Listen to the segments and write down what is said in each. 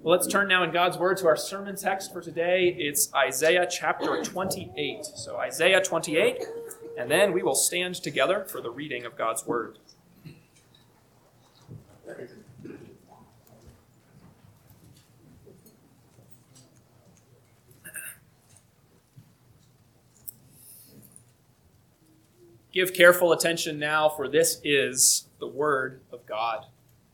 Well, let's turn now in God's Word to our sermon text for today. It's Isaiah chapter 28. So Isaiah 28, and then we will stand together for the reading of God's Word. Give careful attention now, for this is the Word of God.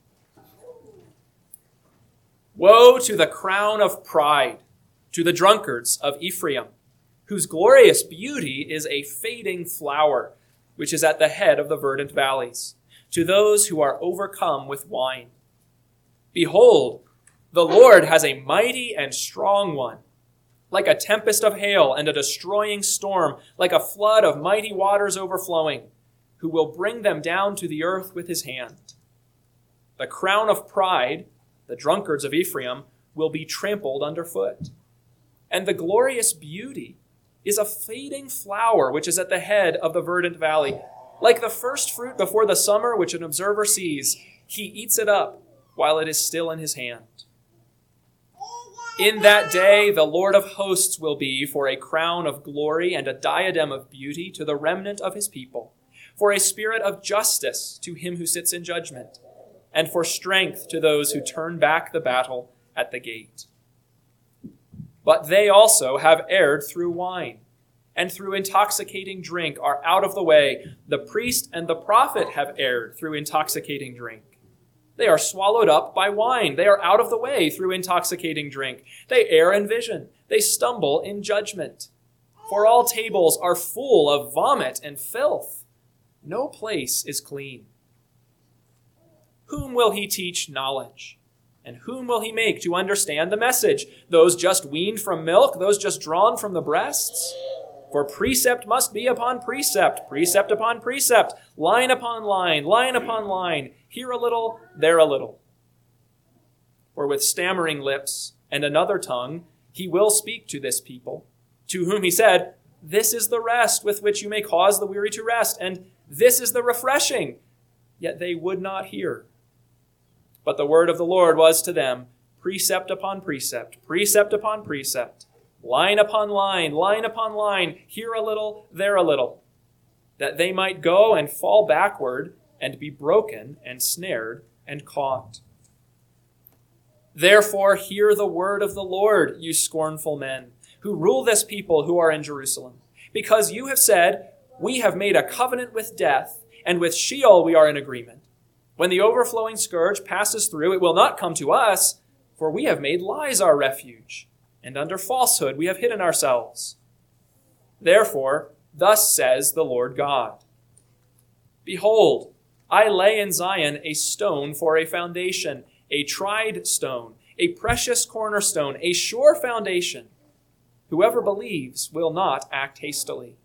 Woe to the crown of pride, to the drunkards of Ephraim, whose glorious beauty is a fading flower, which is at the head of the verdant valleys, to those who are overcome with wine. Behold, the Lord has a mighty and strong one, like a tempest of hail and a destroying storm, like a flood of mighty waters overflowing, who will bring them down to the earth with his hand. The crown of pride, the drunkards of Ephraim, will be trampled underfoot. And the glorious beauty is a fading flower which is at the head of the verdant valley. Like the first fruit before the summer which an observer sees, he eats it up while it is still in his hand. In that day the Lord of hosts will be for a crown of glory and a diadem of beauty to the remnant of his people, for a spirit of justice to him who sits in judgment, and for strength to those who turn back the battle at the gate. But they also have erred through wine, and through intoxicating drink are out of the way. The priest and the prophet have erred through intoxicating drink. They are swallowed up by wine. They are out of the way through intoxicating drink. They err in vision. They stumble in judgment. For all tables are full of vomit and filth. No place is clean. Whom will he teach knowledge? And whom will he make to understand the message? Those just weaned from milk? Those just drawn from the breasts? For precept must be upon precept, precept upon precept, line upon line, line upon line, here a little, there a little. For with stammering lips and another tongue he will speak to this people, to whom he said, this is the rest with which you may cause the weary to rest, and this is the refreshing. Yet they would not hear. But the word of the Lord was to them, precept upon precept, precept upon precept, line upon line, line upon line, here a little, there a little, that they might go and fall backward and be broken and snared and caught. Therefore hear the word of the Lord, you scornful men, who rule this people who are in Jerusalem. Because you have said, we have made a covenant with death, and with Sheol we are in agreement. When the overflowing scourge passes through, it will not come to us, for we have made lies our refuge, and under falsehood we have hidden ourselves. Therefore, thus says the Lord God, behold, I lay in Zion a stone for a foundation, a tried stone, a precious cornerstone, a sure foundation. Whoever believes will not act hastily.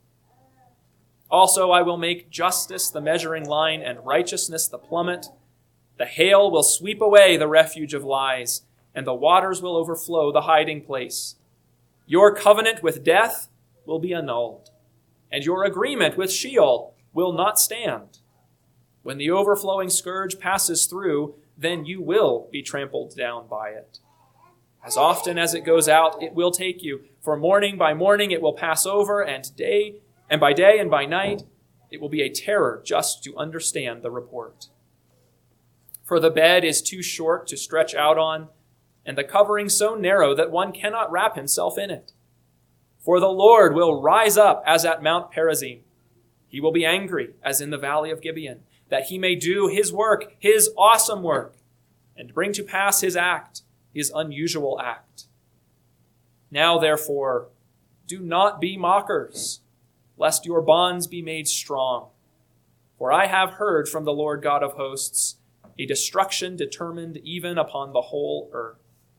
Also, I will make justice the measuring line and righteousness the plummet. The hail will sweep away the refuge of lies, and the waters will overflow the hiding place. Your covenant with death will be annulled, and your agreement with Sheol will not stand. When the overflowing scourge passes through, then you will be trampled down by it. As often as it goes out, it will take you, for morning by morning it will pass over, and by day and by night, it will be a terror just to understand the report. For the bed is too short to stretch out on, and the covering so narrow that one cannot wrap himself in it. For the Lord will rise up as at Mount Perazim. He will be angry as in the valley of Gibeon, that he may do his work, his awesome work, and bring to pass his act, his unusual act. Now, therefore, do not be mockers, lest your bonds be made strong. For I have heard from the Lord God of hosts a destruction determined even upon the whole earth.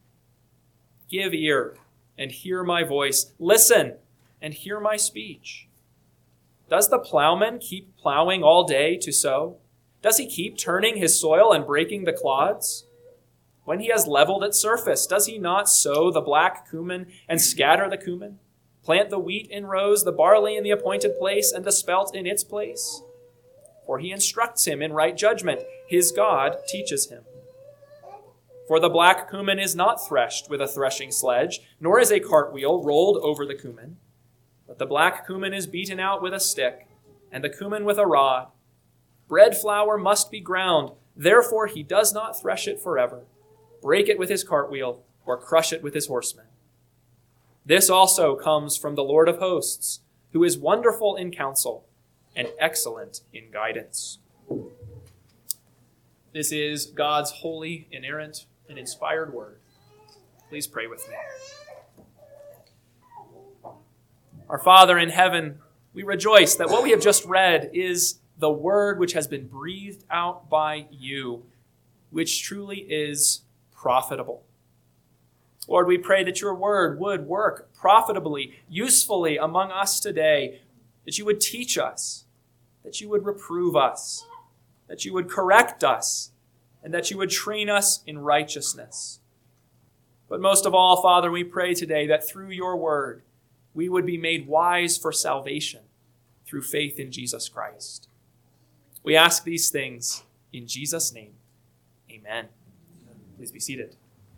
Give ear and hear my voice. Listen and hear my speech. Does the plowman keep plowing all day to sow? Does he keep turning his soil and breaking the clods? When he has leveled its surface, does he not sow the black cumin and scatter the cumin? Plant the wheat in rows, the barley in the appointed place, and the spelt in its place? For he instructs him in right judgment. His God teaches him. For the black cumin is not threshed with a threshing sledge, nor is a cartwheel rolled over the cumin. But the black cumin is beaten out with a stick, and the cumin with a rod. Bread flour must be ground, therefore he does not thresh it forever, break it with his cartwheel, or crush it with his horsemen. This also comes from the Lord of hosts, who is wonderful in counsel and excellent in guidance. This is God's holy, inerrant, and inspired word. Please pray with me. Our Father in heaven, we rejoice that what we have just read is the word which has been breathed out by you, which truly is profitable. Lord, we pray that your word would work profitably, usefully among us today, that you would teach us, that you would reprove us, that you would correct us, and that you would train us in righteousness. But most of all, Father, we pray today that through your word, we would be made wise for salvation through faith in Jesus Christ. We ask these things in Jesus' name. Amen. Please be seated.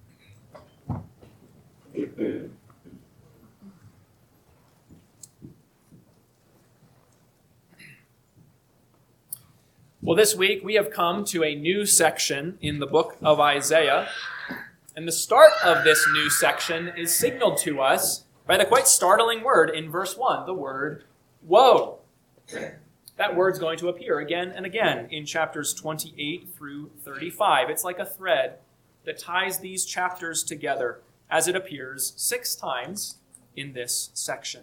Well, this week we have come to a new section in the book of Isaiah. And the start of this new section is signaled to us by the quite startling word in verse 1, the word woe. That word's going to appear again and again in chapters 28 through 35. It's like a thread that ties these chapters together as it appears 6 times in this section.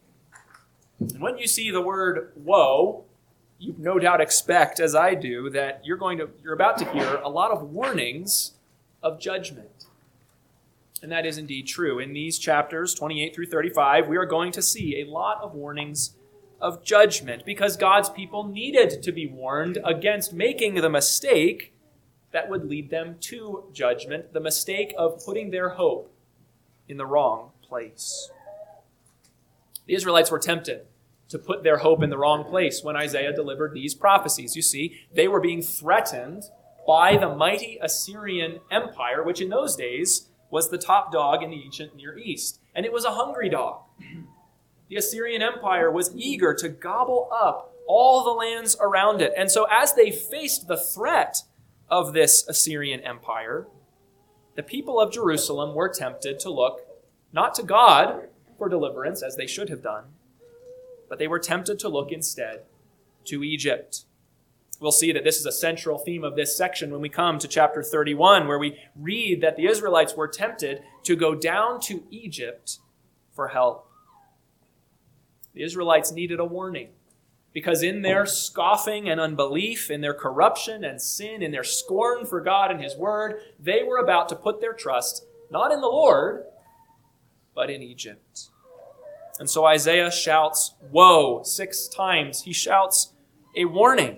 And when you see the word woe, you no doubt expect, as I do, that you're about to hear a lot of warnings of judgment. And that is indeed true. In these chapters, 28 through 35, we are going to see a lot of warnings of judgment because God's people needed to be warned against making the mistake that would lead them to judgment, the mistake of putting their hope in the wrong place. The Israelites were tempted to put their hope in the wrong place when Isaiah delivered these prophecies. You see, they were being threatened by the mighty Assyrian Empire, which in those days was the top dog in the ancient Near East. And it was a hungry dog. The Assyrian Empire was eager to gobble up all the lands around it. And so as they faced the threat of this Assyrian Empire, the people of Jerusalem were tempted to look not to God for deliverance, as they should have done, but they were tempted to look instead to Egypt. We'll see that this is a central theme of this section when we come to chapter 31, where we read that the Israelites were tempted to go down to Egypt for help. The Israelites needed a warning because in their scoffing and unbelief, in their corruption and sin, in their scorn for God and his word, they were about to put their trust not in the Lord, but in Egypt. And so Isaiah shouts, woe, 6 times. He shouts a warning.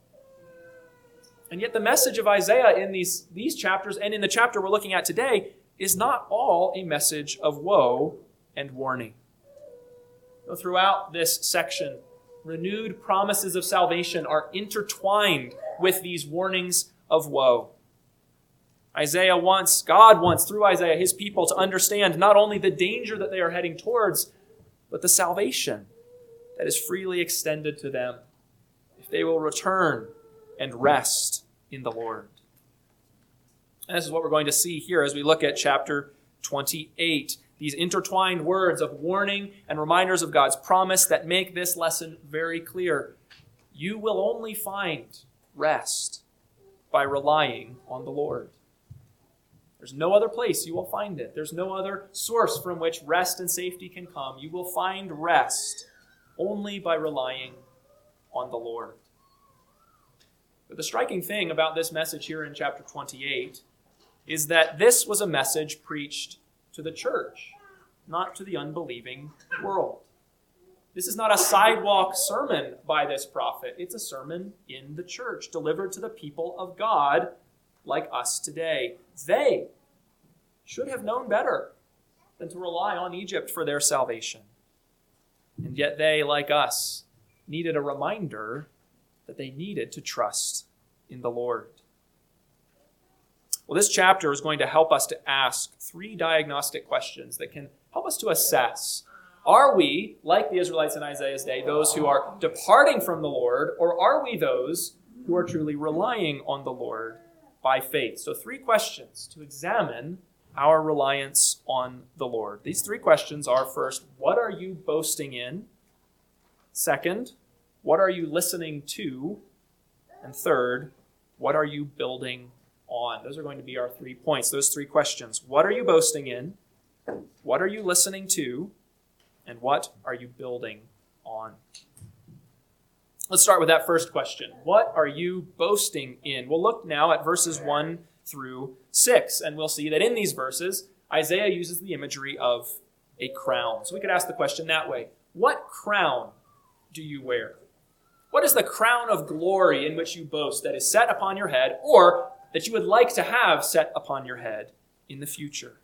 And yet the message of Isaiah in these chapters and in the chapter we're looking at today is not all a message of woe and warning. Throughout this section, renewed promises of salvation are intertwined with these warnings of woe. God wants, through Isaiah, his people to understand not only the danger that they are heading towards, but the salvation that is freely extended to them if they will return and rest in the Lord. And this is what we're going to see here as we look at chapter 28. These intertwined words of warning and reminders of God's promise that make this lesson very clear. You will only find rest by relying on the Lord. There's no other place you will find it. There's no other source from which rest and safety can come. You will find rest only by relying on the Lord. But the striking thing about this message here in chapter 28 is that this was a message preached to the church, not to the unbelieving world. This is not a sidewalk sermon by this prophet. It's a sermon in the church, delivered to the people of God like us today. They should have known better than to rely on Egypt for their salvation. And yet they, like us, needed a reminder that they needed to trust in the Lord. Well, this chapter is going to help us to ask 3 diagnostic questions that can help us to assess. Are we, like the Israelites in Isaiah's day, those who are departing from the Lord, or are we those who are truly relying on the Lord by faith? So 3 questions to examine our reliance on the Lord. These 3 questions are, first, what are you boasting in? Second, what are you listening to? And third, what are you building on? Those are going to be our 3 points, those 3 questions. What are you boasting in? What are you listening to? And what are you building on? Let's start with that first question. What are you boasting in? We'll look now at verses 1 through 6, and we'll see that in these verses, Isaiah uses the imagery of a crown. So we could ask the question that way. What crown do you wear? What is the crown of glory in which you boast that is set upon your head, or that you would like to have set upon your head in the future?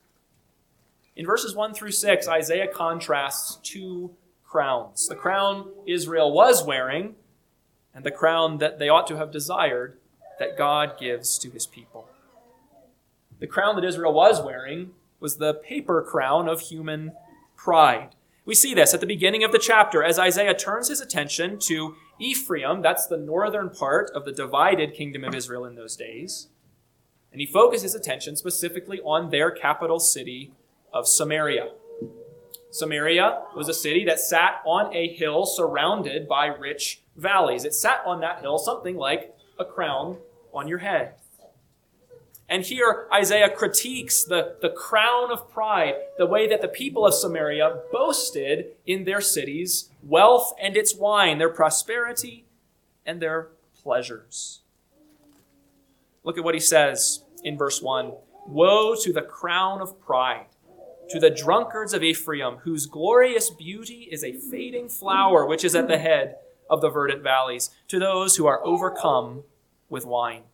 In verses 1 through 6, Isaiah contrasts 2 crowns. The crown Israel was wearing, and the crown that they ought to have desired that God gives to his people. The crown that Israel was wearing was the paper crown of human pride. We see this at the beginning of the chapter as Isaiah turns his attention to Ephraim. That's the northern part of the divided kingdom of Israel in those days. And he focuses his attention specifically on their capital city of Samaria. Samaria was a city that sat on a hill surrounded by rich valleys. It sat on that hill something like a crown on your head. And here Isaiah critiques the crown of pride, the way that the people of Samaria boasted in their cities, wealth and its wine, their prosperity and their pleasures. Look at what he says in verse 1. Woe to the crown of pride, to the drunkards of Ephraim, whose glorious beauty is a fading flower which is at the head of the verdant valleys, to those who are overcome with wine.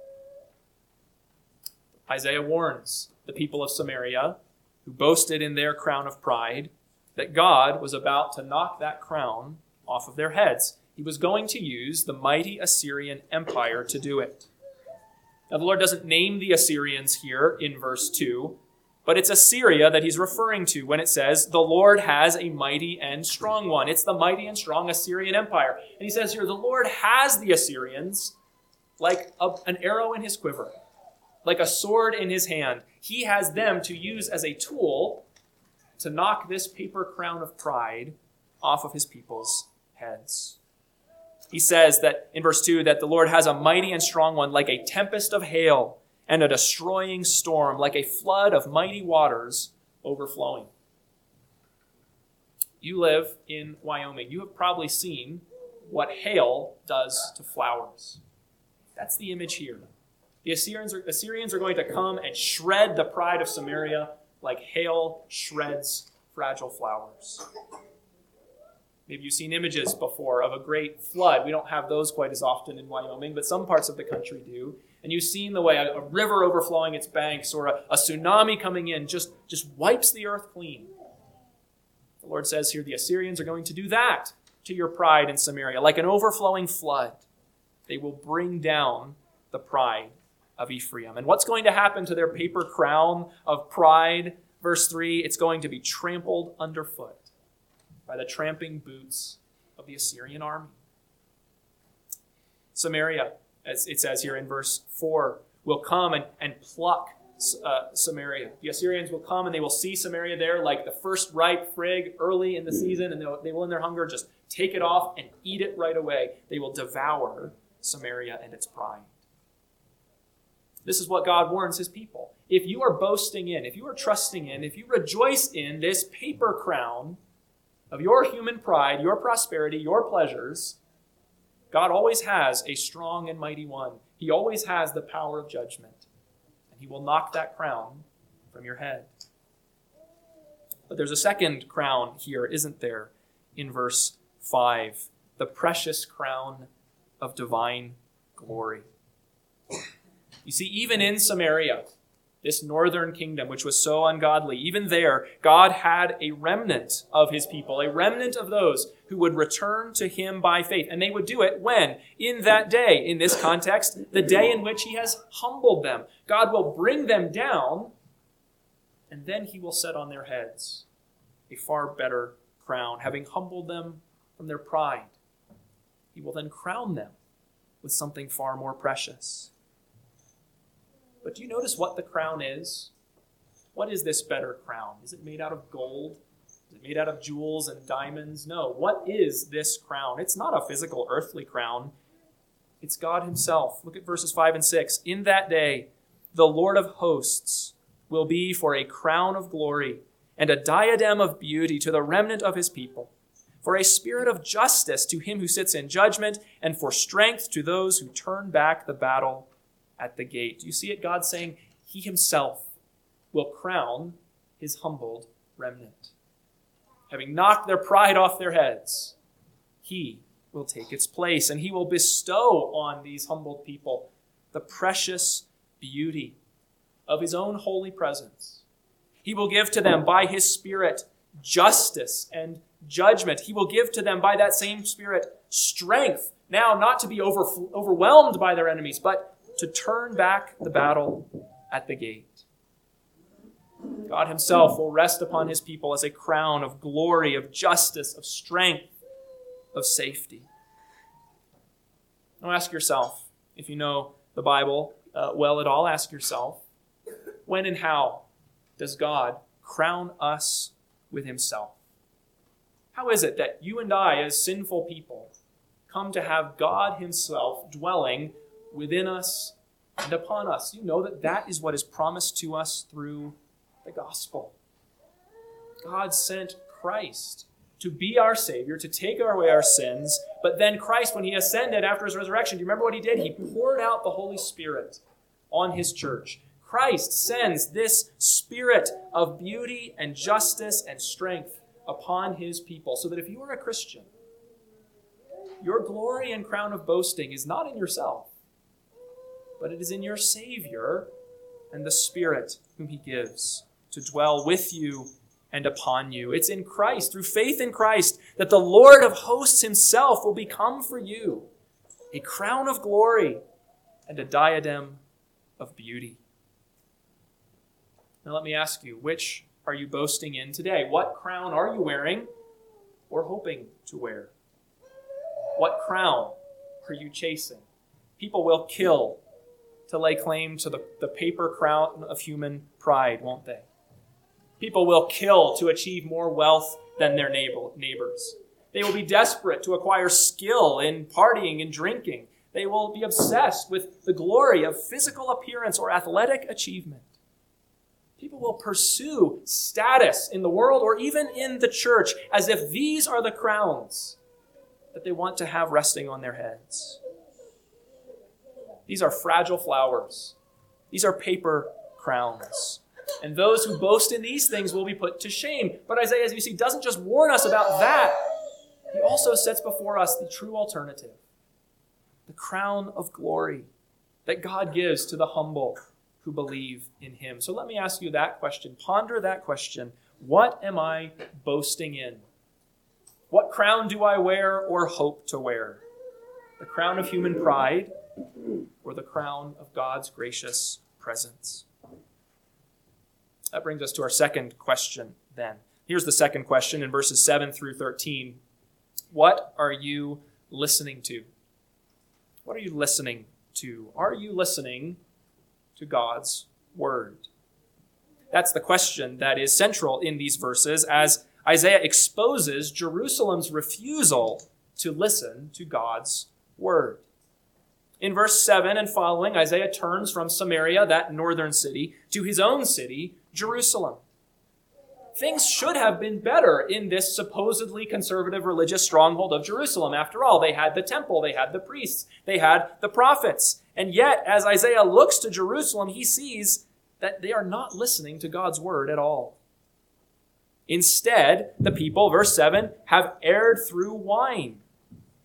Isaiah warns the people of Samaria, who boasted in their crown of pride, that God was about to knock that crown off of their heads. He was going to use the mighty Assyrian Empire to do it. Now, the Lord doesn't name the Assyrians here in verse 2, but it's Assyria that he's referring to when it says, the Lord has a mighty and strong one. It's the mighty and strong Assyrian Empire. And he says here, the Lord has the Assyrians like an arrow in his quiver, like a sword in his hand. He has them to use as a tool to knock this paper crown of pride off of his people's heads. He says that in verse 2 that the Lord has a mighty and strong one like a tempest of hail and a destroying storm, like a flood of mighty waters overflowing. You live in Wyoming. You have probably seen what hail does to flowers. That's the image here. The Assyrians are going to come and shred the pride of Samaria like hail shreds fragile flowers. Maybe you've seen images before of a great flood. We don't have those quite as often in Wyoming, but some parts of the country do. And you've seen the way a river overflowing its banks or a tsunami coming in just wipes the earth clean. The Lord says here the Assyrians are going to do that to your pride in Samaria. Like an overflowing flood, they will bring down the pride of Ephraim. And what's going to happen to their paper crown of pride? Verse 3, it's going to be trampled underfoot by the tramping boots of the Assyrian army. Samaria, as it says here in verse 4, will come and pluck Samaria. The Assyrians will come and they will see Samaria there like the first ripe fig early in the season, and they will in their hunger just take it off and eat it right away. They will devour Samaria and its pride. This is what God warns his people. If you are boasting in, if you are trusting in, if you rejoice in this paper crown of your human pride, your prosperity, your pleasures, God always has a strong and mighty one. He always has the power of judgment. And he will knock that crown from your head. But there's a second crown here, isn't there? In verse 5, the precious crown of divine glory. You see, even in Samaria, this northern kingdom, which was so ungodly, even there, God had a remnant of his people, a remnant of those who would return to him by faith. And they would do it when? In that day. In this context, the day in which he has humbled them. God will bring them down, and then he will set on their heads a far better crown. Having humbled them from their pride, he will then crown them with something far more precious. But do you notice what the crown is? What is this better crown? Is it made out of gold? Is it made out of jewels and diamonds? No. What is this crown? It's not a physical earthly crown. It's God himself. Look at verses 5 and 6. In that day, the Lord of hosts will be for a crown of glory and a diadem of beauty to the remnant of his people, for a spirit of justice to him who sits in judgment, and for strength to those who turn back the battle at the gate. Do you see it? God saying he himself will crown his humbled remnant. Having knocked their pride off their heads, he will take its place, and he will bestow on these humbled people the precious beauty of his own holy presence. He will give to them by his Spirit justice and judgment. He will give to them by that same Spirit strength, now not to be overwhelmed by their enemies, but to turn back the battle at the gate. God himself will rest upon his people as a crown of glory, of justice, of strength, of safety. Now ask yourself, if you know the Bible well at all, ask yourself, when and how does God crown us with himself? How is it that you and I, as sinful people, come to have God himself dwelling within us and upon us? You know that is what is promised to us through the gospel. God sent Christ to be our Savior, to take away our sins, but then Christ, when he ascended after his resurrection, do you remember what he did? He poured out the Holy Spirit on his church. Christ sends this Spirit of beauty and justice and strength upon his people, so that if you are a Christian, your glory and crown of boasting is not in yourself, but it is in your Savior and the Spirit whom he gives to dwell with you and upon you. It's in Christ, through faith in Christ, that the Lord of hosts himself will become for you a crown of glory and a diadem of beauty. Now let me ask you, which are you boasting in today? What crown are you wearing or hoping to wear? What crown are you chasing? People will kill to lay claim to the paper crown of human pride, won't they? People will kill to achieve more wealth than their neighbors. They will be desperate to acquire skill in partying and drinking. They will be obsessed with the glory of physical appearance or athletic achievement. People will pursue status in the world or even in the church as if these are the crowns that they want to have resting on their heads. These are fragile flowers. These are paper crowns. And those who boast in these things will be put to shame. But Isaiah, as you see, doesn't just warn us about that. He also sets before us the true alternative, the crown of glory that God gives to the humble who believe in him. So let me ask you that question. Ponder that question. What am I boasting in? What crown do I wear or hope to wear? The crown of human pride or the crown of God's gracious presence? That brings us to our second question then. Here's the second question in verses 7 through 13. What are you listening to? What are you listening to? Are you listening to God's word? That's the question that is central in these verses as Isaiah exposes Jerusalem's refusal to listen to God's word. In verse 7 and following, Isaiah turns from Samaria, that northern city, to his own city, Jerusalem. Things should have been better in this supposedly conservative religious stronghold of Jerusalem. After all, they had the temple, they had the priests, they had the prophets. And yet, as Isaiah looks to Jerusalem, he sees that they are not listening to God's word at all. Instead, the people, verse 7, have erred through wine.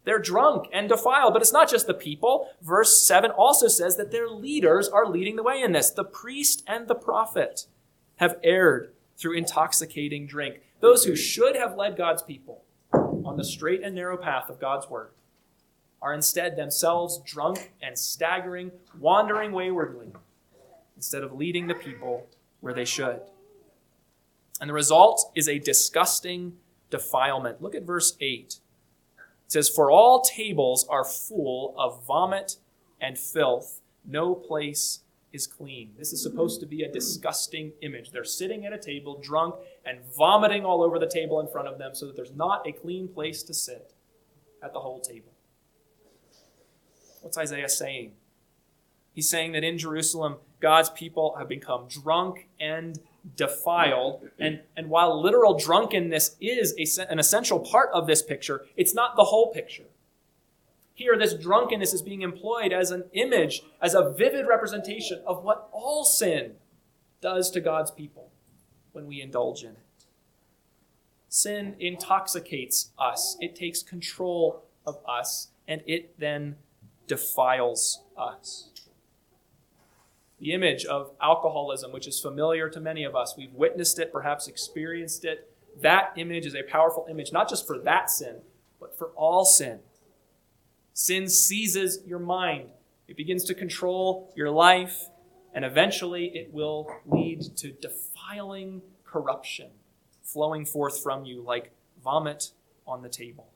They're drunk and defiled. But it's not just the people. Verse 7 also says that their leaders are leading the way in this. The priest and the prophet have erred through intoxicating drink. Those who should have led God's people on the straight and narrow path of God's word are instead themselves drunk and staggering, wandering waywardly, instead of leading the people where they should. And the result is a disgusting defilement. Look at verse 8. It says, "For all tables are full of vomit and filth. No place is clean." This is supposed to be a disgusting image. They're sitting at a table, drunk, and vomiting all over the table in front of them so that there's not a clean place to sit at the whole table. What's Isaiah saying? He's saying that in Jerusalem, God's people have become drunk and defiled. And while literal drunkenness is an essential part of this picture, it's not the whole picture. Here, this drunkenness is being employed as an image, as a vivid representation of what all sin does to God's people when we indulge in it. Sin intoxicates us. It takes control of us, and it then defiles us. The image of alcoholism, which is familiar to many of us, we've witnessed it, perhaps experienced it. That image is a powerful image, not just for that sin, but for all sin. Sin seizes your mind. It begins to control your life, and eventually it will lead to defiling corruption flowing forth from you like vomit on the table.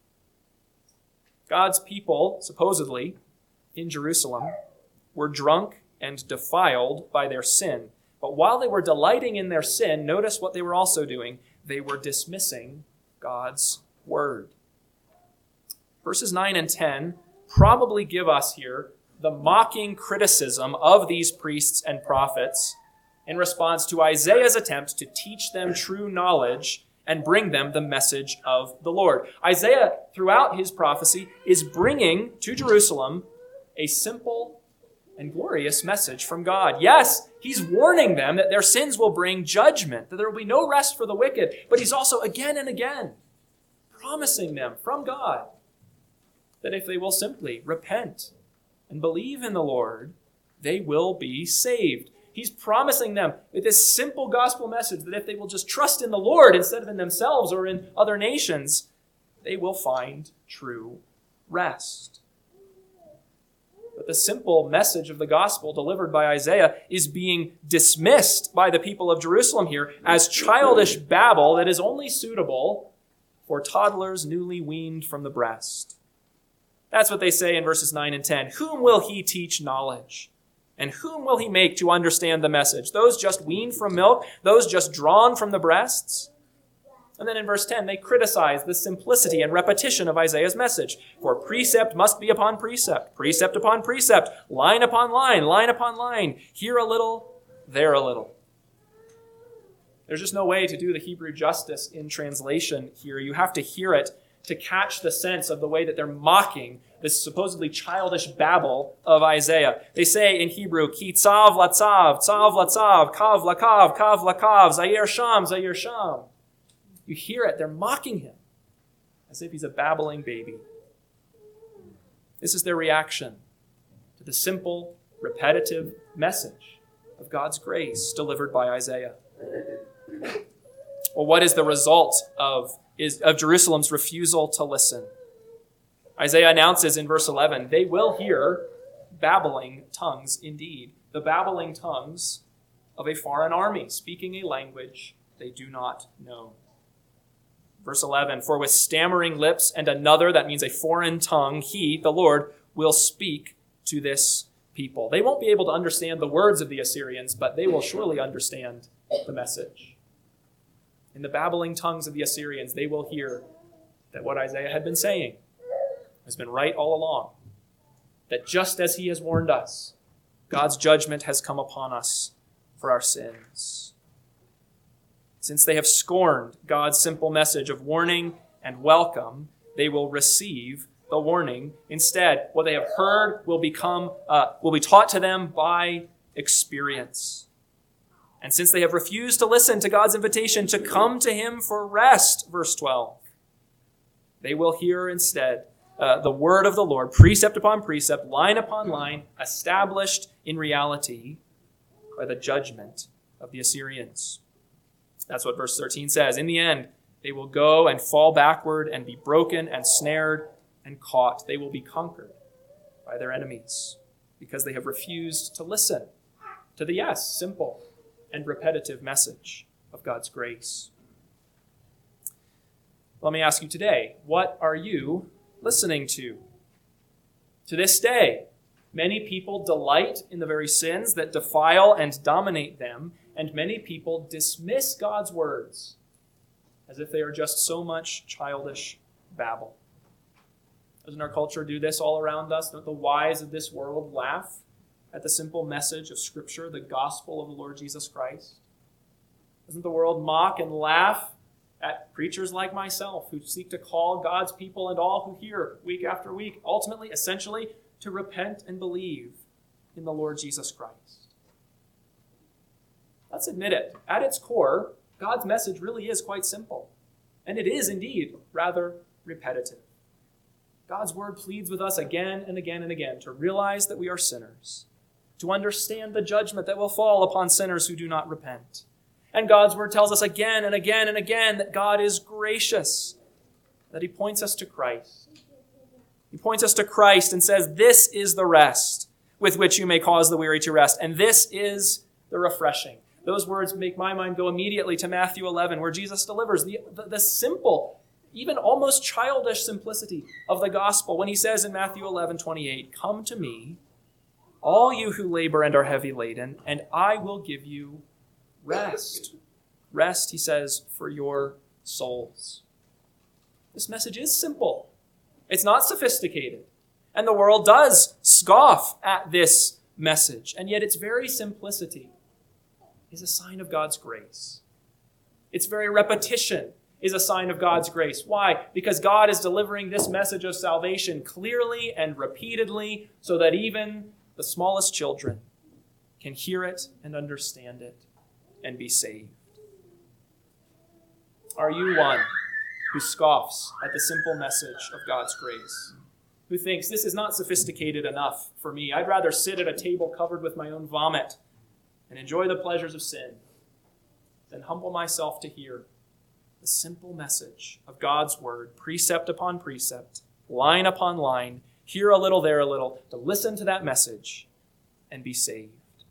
God's people, supposedly, in Jerusalem, were drunk and defiled by their sin. But while they were delighting in their sin, notice what they were also doing. They were dismissing God's word. Verses 9 and 10 probably give us here the mocking criticism of these priests and prophets in response to Isaiah's attempt to teach them true knowledge and bring them the message of the Lord. Isaiah, throughout his prophecy, is bringing to Jerusalem a simple and glorious message from God. Yes, he's warning them that their sins will bring judgment, that there will be no rest for the wicked, but he's also again and again promising them from God that if they will simply repent and believe in the Lord, they will be saved. He's promising them with this simple gospel message that if they will just trust in the Lord instead of in themselves or in other nations, they will find true rest. But the simple message of the gospel delivered by Isaiah is being dismissed by the people of Jerusalem here as childish babble that is only suitable for toddlers newly weaned from the breast. That's what they say in verses 9 and 10. Whom will he teach knowledge? And whom will he make to understand the message? Those just weaned from milk? Those just drawn from the breasts? And then in verse 10, they criticize the simplicity and repetition of Isaiah's message. For precept must be upon precept, precept upon precept, line upon line upon line, here a little, there a little. There's just no way to do the Hebrew justice in translation here. You have to hear it to catch the sense of the way that they're mocking this supposedly childish babble of Isaiah. They say in Hebrew, ki tzav latzav, kav lakav, kav lakav, zayir sham. You hear it, they're mocking him as if he's a babbling baby. This is their reaction to the simple, repetitive message of God's grace delivered by Isaiah. Well, what is the result of Jerusalem's refusal to listen? Isaiah announces in verse 11, they will hear babbling tongues indeed, the babbling tongues of a foreign army, speaking a language they do not know. Verse 11, for with stammering lips and another, that means a foreign tongue, he, the Lord, will speak to this people. They won't be able to understand the words of the Assyrians, but they will surely understand the message. In the babbling tongues of the Assyrians, they will hear that what Isaiah had been saying has been right all along. That just as he has warned us, God's judgment has come upon us for our sins. Since they have scorned God's simple message of warning and welcome, they will receive the warning. Instead, what they have heard will be taught to them by experience. And since they have refused to listen to God's invitation to come to him for rest, verse 12, they will hear instead the word of the Lord, precept upon precept, line upon line, established in reality by the judgment of the Assyrians. That's what verse 13 says. In the end, they will go and fall backward and be broken and snared and caught. They will be conquered by their enemies because they have refused to listen to the, yes, simple and repetitive message of God's grace. Let me ask you today, what are you listening to? To this day, many people delight in the very sins that defile and dominate them, and many people dismiss God's words as if they are just so much childish babble. Doesn't our culture do this all around us? Don't the wise of this world laugh at the simple message of Scripture, the gospel of the Lord Jesus Christ? Doesn't the world mock and laugh at preachers like myself who seek to call God's people and all who hear week after week, ultimately, essentially, to repent and believe in the Lord Jesus Christ? Let's admit it. At its core, God's message really is quite simple, and it is indeed rather repetitive. God's word pleads with us again and again and again to realize that we are sinners, to understand the judgment that will fall upon sinners who do not repent. And God's word tells us again and again and again that God is gracious, that he points us to Christ. He points us to Christ and says, this is the rest with which you may cause the weary to rest, and this is the refreshing. Those words make my mind go immediately to Matthew 11, where Jesus delivers the simple, even almost childish simplicity of the gospel when he says in Matthew 11:28, come to me, all you who labor and are heavy laden, and I will give you rest. Rest, he says, for your souls. This message is simple. It's not sophisticated. And the world does scoff at this message. And yet its very simplicity is a sign of God's grace. Its very repetition is a sign of God's grace. Why? Because God is delivering this message of salvation clearly and repeatedly so that even the smallest children can hear it and understand it and be saved. Are you one who scoffs at the simple message of God's grace? Who thinks, this is not sophisticated enough for me. I'd rather sit at a table covered with my own vomit and enjoy the pleasures of sin than humble myself to hear the simple message of God's word, precept upon precept, line upon line, here a little, there a little, to listen to that message and be saved.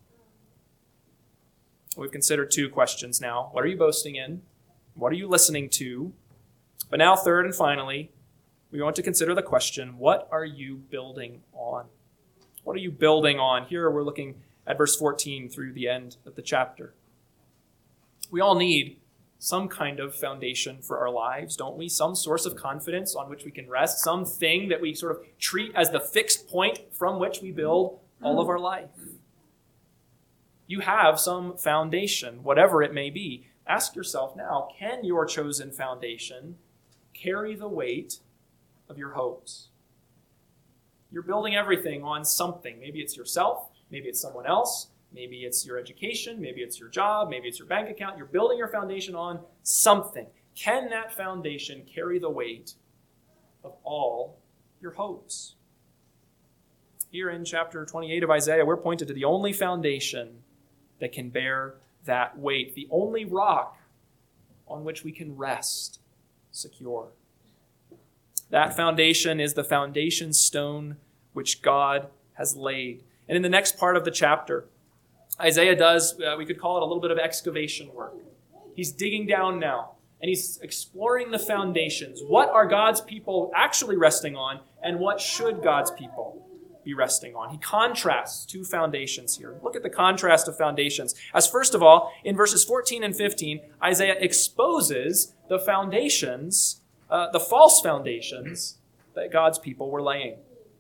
We've considered two questions now. What are you boasting in? What are you listening to? But now, third and finally, we want to consider the question, what are you building on? What are you building on? Here we're looking at verse 14 through the end of the chapter. We all need some kind of foundation for our lives, don't we? Some source of confidence on which we can rest, something that we sort of treat as the fixed point from which we build all of our life. You have some foundation, whatever it may be. Ask yourself now, can your chosen foundation carry the weight of your hopes? You're building everything on something. Maybe it's yourself, maybe it's someone else, maybe it's your education, maybe it's your job, maybe it's your bank account. You're building your foundation on something. Can that foundation carry the weight of all your hopes? Here in chapter 28 of Isaiah, we're pointed to the only foundation that can bear that weight, the only rock on which we can rest secure. That foundation is the foundation stone which God has laid. And in the next part of the chapter, Isaiah does, we could call it a little bit of excavation work. He's digging down now, and he's exploring the foundations. What are God's people actually resting on, and what should God's people be resting on? He contrasts two foundations here. Look at the contrast of foundations. As first of all, in verses 14 and 15, Isaiah exposes the foundations, the false foundations that God's people were laying.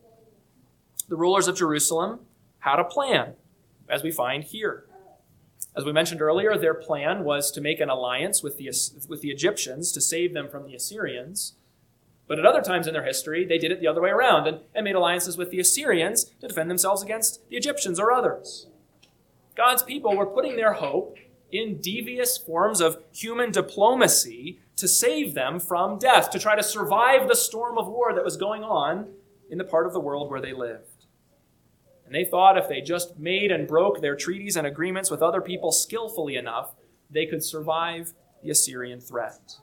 The rulers of Jerusalem had a plan, as we find here. As we mentioned earlier, their plan was to make an alliance with the Egyptians to save them from the Assyrians. But at other times in their history, they did it the other way around and made alliances with the Assyrians to defend themselves against the Egyptians or others. God's people were putting their hope in devious forms of human diplomacy to save them from death, to try to survive the storm of war that was going on in the part of the world where they lived. And they thought if they just made and broke their treaties and agreements with other people skillfully enough, they could survive the Assyrian threat.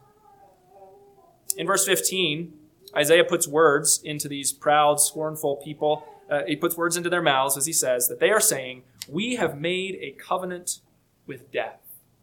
In verse 15, Isaiah puts words into these proud, scornful people. He puts words into their mouths as he says that they are saying, "We have made a covenant with death."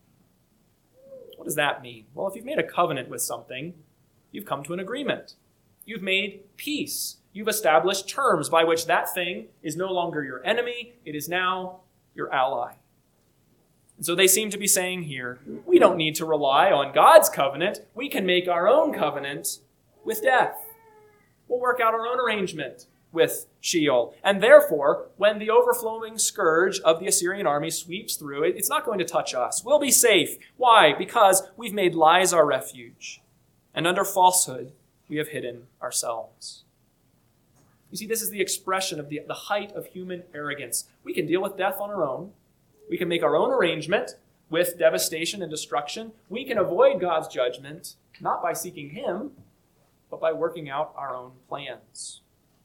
What does that mean? Well, if you've made a covenant with something, you've come to an agreement. You've made peace. You've established terms by which that thing is no longer your enemy. It is now your ally. And so they seem to be saying here, we don't need to rely on God's covenant. We can make our own covenant with death. We'll work out our own arrangement with Sheol. And therefore, when the overflowing scourge of the Assyrian army sweeps through, it's not going to touch us. We'll be safe. Why? Because we've made lies our refuge. And under falsehood, we have hidden ourselves. You see, this is the expression of the height of human arrogance. We can deal with death on our own. We can make our own arrangement with devastation and destruction. We can avoid God's judgment, not by seeking Him, but by working out our own plans.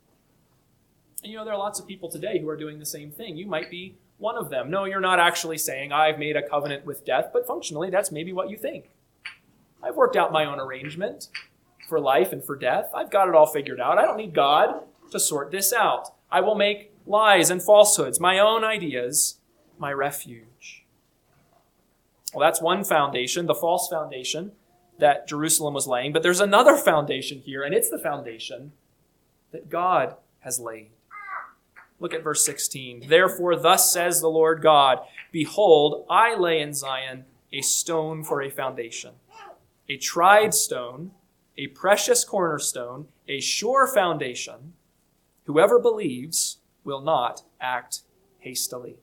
And there are lots of people today who are doing the same thing. You might be one of them. No, you're not actually saying, I've made a covenant with death, but functionally, that's maybe what you think. I've worked out my own arrangement for life and for death. I've got it all figured out. I don't need God to sort this out. I will make lies and falsehoods, my own ideas, my refuge. Well, that's one foundation, the false foundation that Jerusalem was laying. But there's another foundation here, and it's the foundation that God has laid. Look at verse 16. Therefore, thus says the Lord God, behold, I lay in Zion a stone for a foundation, a tried stone, a precious cornerstone, a sure foundation. Whoever believes will not act hastily.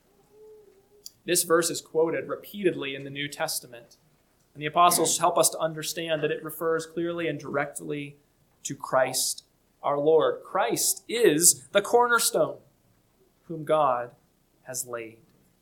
This verse is quoted repeatedly in the New Testament, and the apostles help us to understand that it refers clearly and directly to Christ our Lord. Christ is the cornerstone whom God has laid.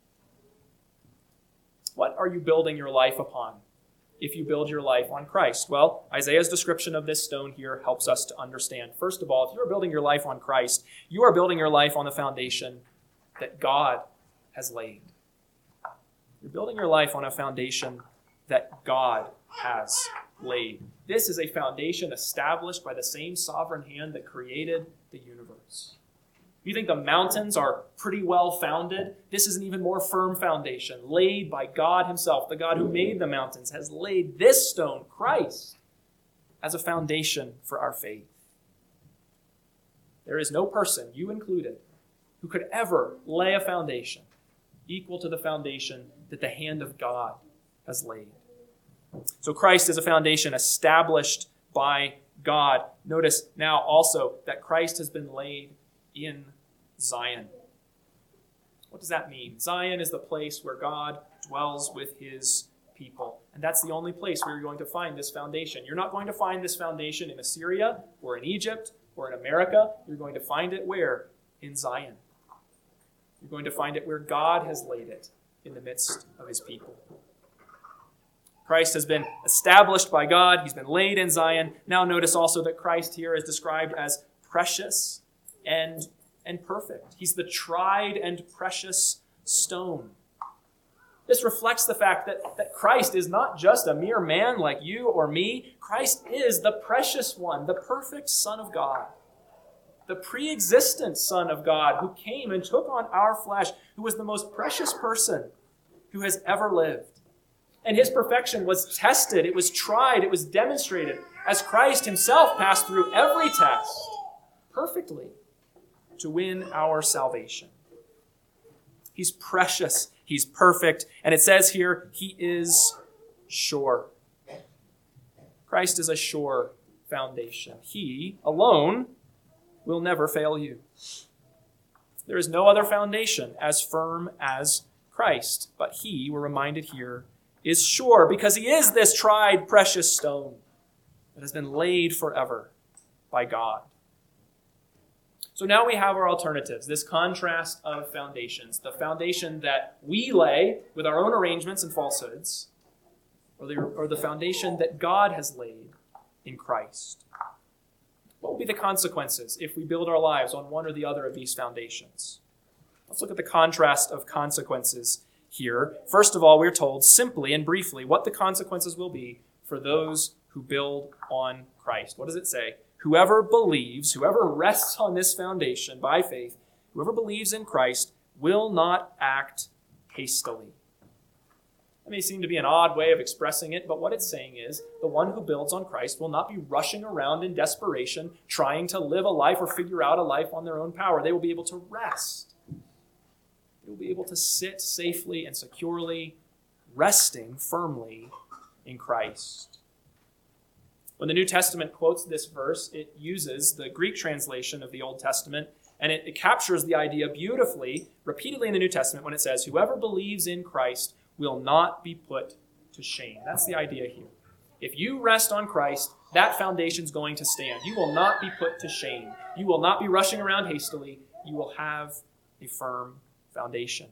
What are you building your life upon if you build your life on Christ? Well, Isaiah's description of this stone here helps us to understand. First of all, if you are building your life on Christ, you are building your life on the foundation that God has laid. You're building your life on a foundation that God has laid. This is a foundation established by the same sovereign hand that created the universe. You think the mountains are pretty well founded? This is an even more firm foundation laid by God Himself. The God who made the mountains has laid this stone, Christ, as a foundation for our faith. There is no person, you included, who could ever lay a foundation equal to the foundation that the hand of God has laid. So Christ is a foundation established by God. Notice now also that Christ has been laid in Zion. What does that mean? Zion is the place where God dwells with His people. And that's the only place where you're going to find this foundation. You're not going to find this foundation in Assyria or in Egypt or in America. You're going to find it where? In Zion. You're going to find it where God has laid it in the midst of His people. Christ has been established by God. He's been laid in Zion. Now notice also that Christ here is described as precious and perfect. He's the tried and precious stone. This reflects the fact that Christ is not just a mere man like you or me. Christ is the precious one, the perfect Son of God, the pre-existent Son of God who came and took on our flesh, who was the most precious person who has ever lived. And His perfection was tested, it was tried, it was demonstrated as Christ Himself passed through every test perfectly to win our salvation. He's precious, He's perfect, and it says here, He is sure. Christ is a sure foundation. He alone will never fail you. There is no other foundation as firm as Christ, but He, we're reminded here, is sure because He is this tried, precious stone that has been laid forever by God. So now we have our alternatives, this contrast of foundations. The foundation that we lay with our own arrangements and falsehoods, or the foundation that God has laid in Christ. What will be the consequences if we build our lives on one or the other of these foundations? Let's look at the contrast of consequences here. First of all, we're told simply and briefly what the consequences will be for those who build on Christ. What does it say? Whoever believes, whoever rests on this foundation by faith, whoever believes in Christ will not act hastily. That may seem to be an odd way of expressing it, but what it's saying is the one who builds on Christ will not be rushing around in desperation, trying to live a life or figure out a life on their own power. They will be able to rest. They will be able to sit safely and securely, resting firmly in Christ. When the New Testament quotes this verse, it uses the Greek translation of the Old Testament, and it captures the idea beautifully, repeatedly in the New Testament, when it says, whoever believes in Christ will not be put to shame. That's the idea here. If you rest on Christ, that foundation's going to stand. You will not be put to shame. You will not be rushing around hastily. You will have a firm foundation.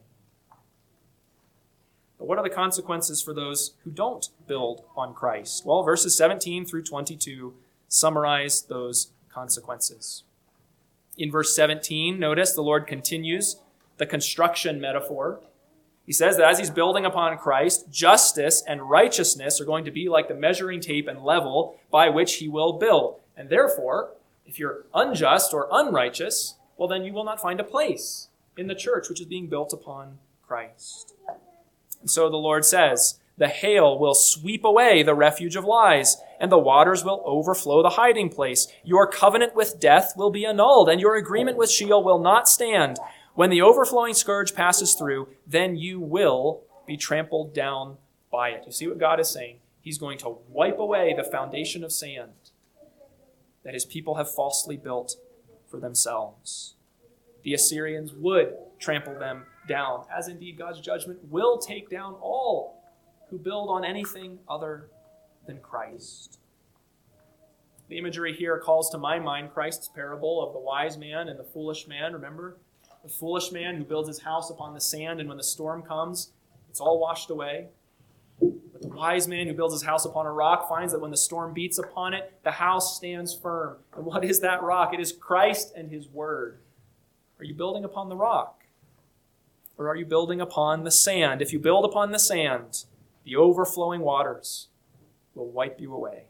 But what are the consequences for those who don't build on Christ? Well, verses 17 through 22 summarize those consequences. In verse 17, notice the Lord continues the construction metaphor. He says that as he's building upon Christ, justice and righteousness are going to be like the measuring tape and level by which he will build. And therefore, if you're unjust or unrighteous, well, then you will not find a place in the church which is being built upon Christ. And so the Lord says, the hail will sweep away the refuge of lies, and the waters will overflow the hiding place. Your covenant with death will be annulled, and your agreement with Sheol will not stand. When the overflowing scourge passes through, then you will be trampled down by it. You see what God is saying? He's going to wipe away the foundation of sand that his people have falsely built for themselves. The Assyrians would trample them down, as indeed God's judgment will take down all who build on anything other than Christ. The imagery here calls to my mind Christ's parable of the wise man and the foolish man. Remember? The foolish man who builds his house upon the sand, and when the storm comes, it's all washed away. But the wise man who builds his house upon a rock finds that when the storm beats upon it, the house stands firm. And what is that rock? It is Christ and his word. Are you building upon the rock? Or are you building upon the sand? If you build upon the sand, the overflowing waters will wipe you away.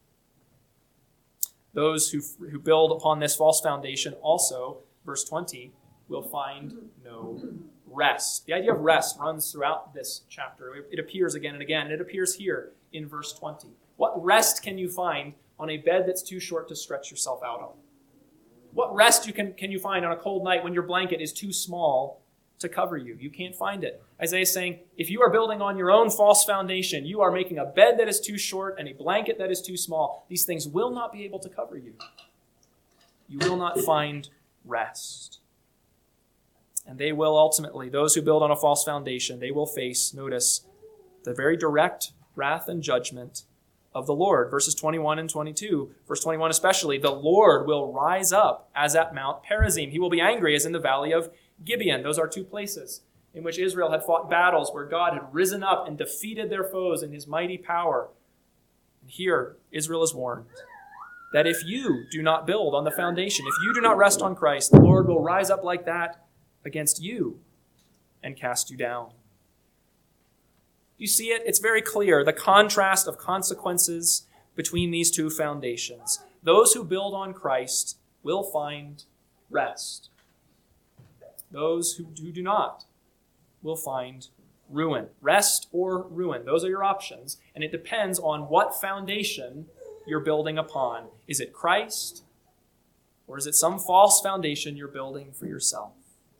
Those who build upon this false foundation also, verse 20, will find no rest. The idea of rest runs throughout this chapter. It appears again and again, and it appears here in verse 20. What rest can you find on a bed that's too short to stretch yourself out on? What rest can you find on a cold night when your blanket is too small to cover you? You can't find it. Isaiah is saying, if you are building on your own false foundation, you are making a bed that is too short and a blanket that is too small. These things will not be able to cover you. You will not find rest. And they will ultimately, those who build on a false foundation, they will face, notice, the very direct wrath and judgment of the Lord. Verses 21 and 22, verse 21 especially, the Lord will rise up as at Mount Perazim. He will be angry as in the valley of Gibeon. Those are two places in which Israel had fought battles where God had risen up and defeated their foes in his mighty power. And here, Israel is warned that if you do not build on the foundation, if you do not rest on Christ, the Lord will rise up like that against you and cast you down. You see it? It's very clear, the contrast of consequences between these two foundations. Those who build on Christ will find rest. Those who do not will find ruin. Rest or ruin. Those are your options. And it depends on what foundation you're building upon. Is it Christ? Or is it some false foundation you're building for yourself?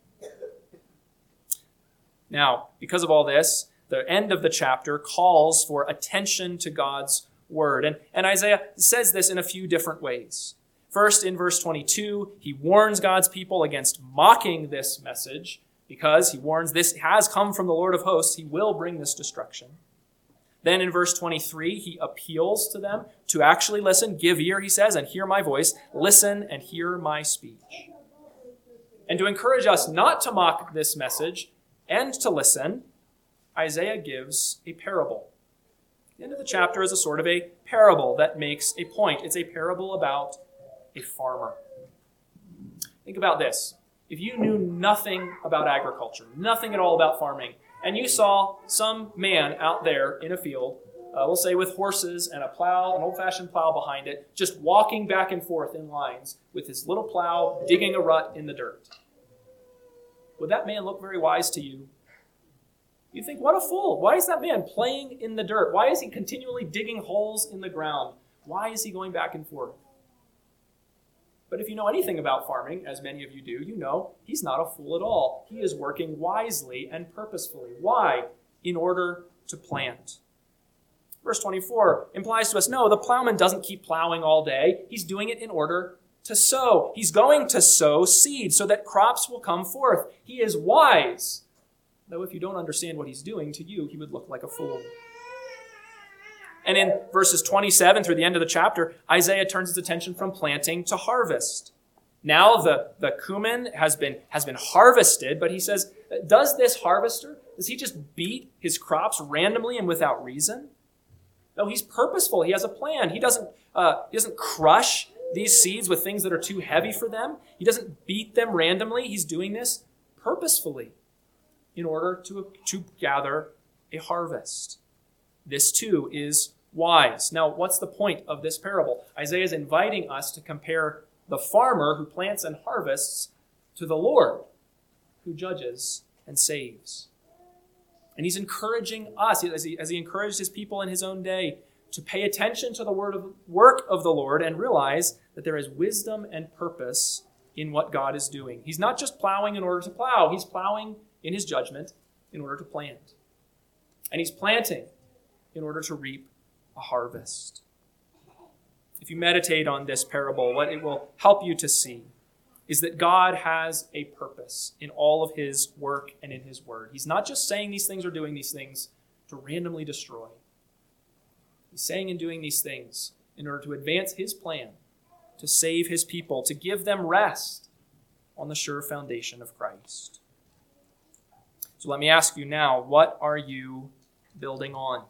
Now, because of all this, the end of the chapter calls for attention to God's word. And Isaiah says this in a few different ways. First, in verse 22, he warns God's people against mocking this message because he warns this has come from the Lord of hosts. He will bring this destruction. Then in verse 23, he appeals to them to actually listen. Give ear, he says, and hear my voice. Listen and hear my speech. And to encourage us not to mock this message and to listen, Isaiah gives a parable. The end of the chapter is a sort of a parable that makes a point. It's a parable about a farmer. Think about this. If you knew nothing about agriculture, nothing at all about farming, and you saw some man out there in a field, we'll say with horses and a plow, an old-fashioned plow behind it, just walking back and forth in lines with his little plow, digging a rut in the dirt, would that man look very wise to you? You think, what a fool. Why is that man playing in the dirt? Why is he continually digging holes in the ground? Why is he going back and forth? But if you know anything about farming, as many of you do, you know he's not a fool at all. He is working wisely and purposefully. Why? In order to plant. Verse 24 implies to us, no, the plowman doesn't keep plowing all day. He's doing it in order to sow. He's going to sow seed so that crops will come forth. He is wise. Though if you don't understand what he's doing, to you, he would look like a fool. And in verses 27 through the end of the chapter, Isaiah turns his attention from planting to harvest. Now the cumin has been harvested, but he says, does this harvester, does he just beat his crops randomly and without reason? No, he's purposeful. He has a plan. He doesn't crush these seeds with things that are too heavy for them. He doesn't beat them randomly. He's doing this purposefully in order to gather a harvest. This too is wise. Now, what's the point of this parable? Isaiah is inviting us to compare the farmer who plants and harvests to the Lord who judges and saves. And he's encouraging us, as he encouraged his people in his own day, to pay attention to the work of the Lord and realize that there is wisdom and purpose in what God is doing. He's not just plowing in order to plow. He's plowing in his judgment in order to plant. And he's planting in order to reap a harvest. If you meditate on this parable, what it will help you to see is that God has a purpose in all of his work and in his word. He's not just saying these things or doing these things to randomly destroy. He's saying and doing these things in order to advance his plan, to save his people, to give them rest on the sure foundation of Christ. So let me ask you now, what are you building on?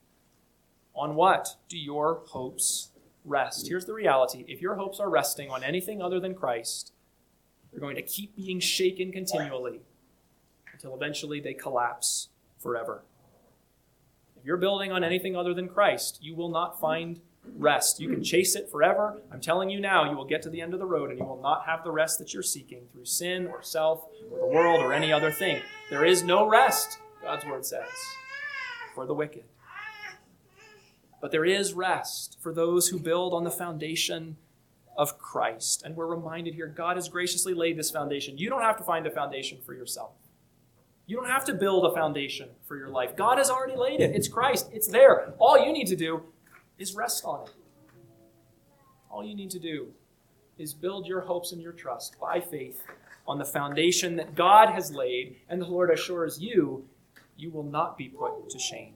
On what do your hopes rest? Here's the reality. If your hopes are resting on anything other than Christ, they're going to keep being shaken continually until eventually they collapse forever. If you're building on anything other than Christ, you will not find rest. You can chase it forever. I'm telling you now, you will get to the end of the road and you will not have the rest that you're seeking through sin or self or the world or any other thing. There is no rest, God's word says, for the wicked. But there is rest for those who build on the foundation of Christ. And we're reminded here, God has graciously laid this foundation. You don't have to find a foundation for yourself. You don't have to build a foundation for your life. God has already laid it. It's Christ. It's there. All you need to do is rest on it. All you need to do is build your hopes and your trust by faith on the foundation that God has laid, and the Lord assures you, you will not be put to shame.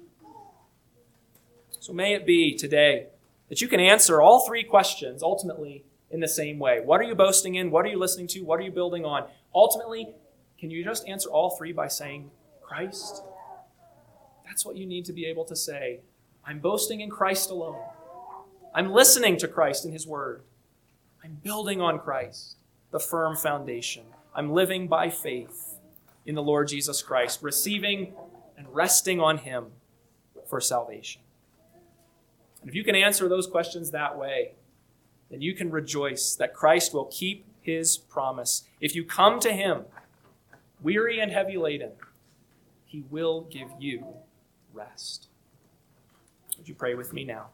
So may it be today that you can answer all three questions ultimately in the same way. What are you boasting in? What are you listening to? What are you building on? Ultimately, can you just answer all three by saying, Christ? That's what you need to be able to say. I'm boasting in Christ alone. I'm listening to Christ in his word. I'm building on Christ, the firm foundation. I'm living by faith in the Lord Jesus Christ, receiving and resting on him for salvation. And if you can answer those questions that way, then you can rejoice that Christ will keep his promise. If you come to him, weary and heavy laden, he will give you rest. Would you pray with me now?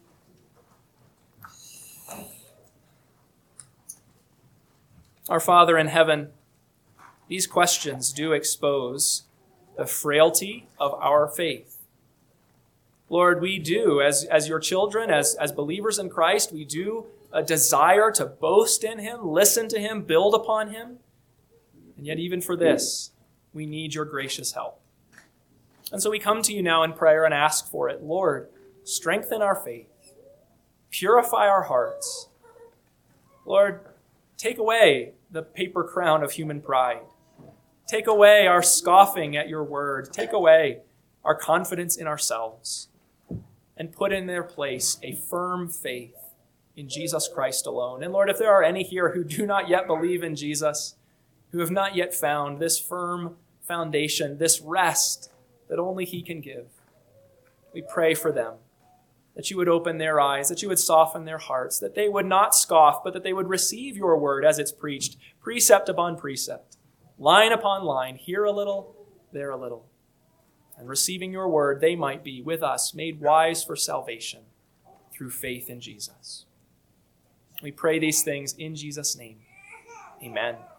Our Father in heaven, these questions do expose the frailty of our faith. Lord, we do, as your children, as believers in Christ, we do desire to boast in him, listen to him, build upon him. And yet even for this, we need your gracious help. And so we come to you now in prayer and ask for it. Lord, strengthen our faith. Purify our hearts. Lord, take away the paper crown of human pride. Take away our scoffing at your word. Take away our confidence in ourselves, and put in their place a firm faith in Jesus Christ alone. And Lord, if there are any here who do not yet believe in Jesus, who have not yet found this firm foundation, this rest that only he can give, we pray for them, that you would open their eyes, that you would soften their hearts, that they would not scoff, but that they would receive your word as it's preached, precept upon precept, line upon line, here a little, there a little. And receiving your word, they might be with us made wise for salvation through faith in Jesus. We pray these things in Jesus' name. Amen.